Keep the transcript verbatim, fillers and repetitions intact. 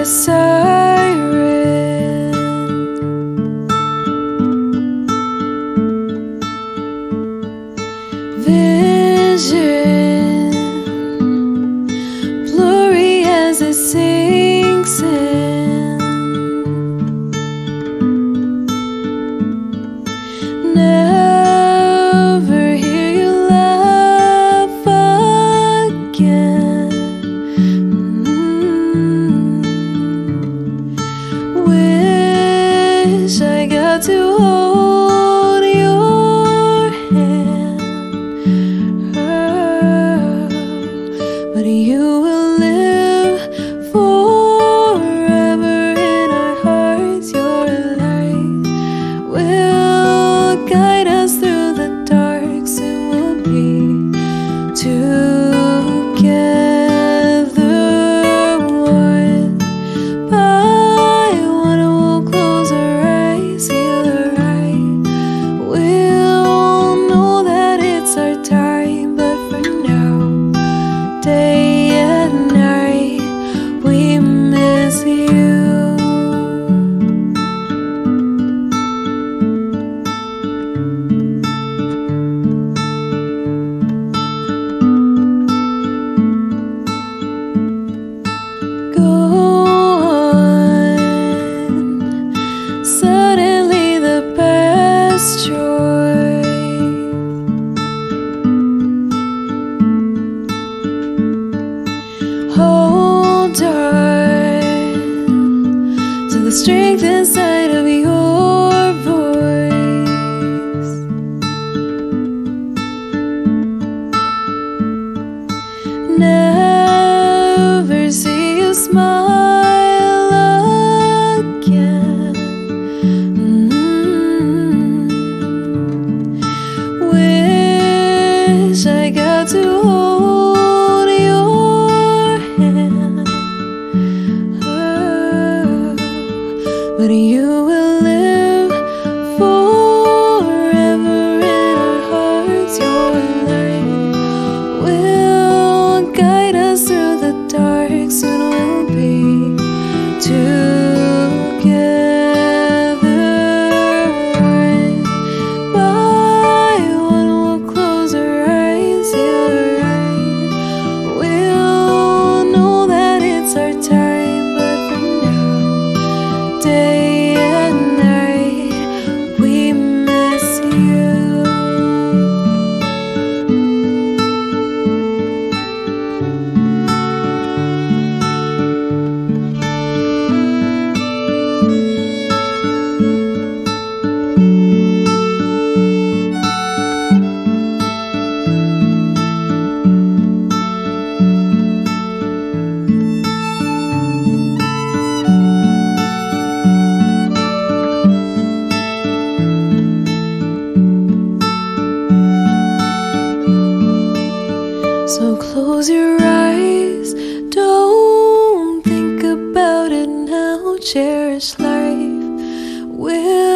siren. Vision blurry as it sinks in. Never hear you laugh again. Mm-hmm. Wish I got to hold your hand, but you will live forever in our hearts. Your light will guide us through the dark. Soon we'll be together, one by one. We'll close our eyes, feel right. We'll know that it's our time, but for now, day and night, we miss you. Go on, suddenly the best choice. Hold on to the strength inside of your voice. Never see you smile again. Mm-hmm. Wish I got to hold your hand, oh, but you will live forever in our hearts. Your light will guide us through the dark. Soon we'll be together, one by one. We'll close our eyes, feel right. We'll know that it's our time, but for now, day and night, we miss you. So close your eyes, don't think about it now. Cherish life. We'll